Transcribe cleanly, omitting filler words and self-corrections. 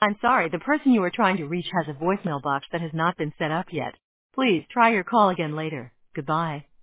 I'm sorry, the person you are trying to reach has a voicemail box that has not been set up yet. Please try your call again later. Goodbye.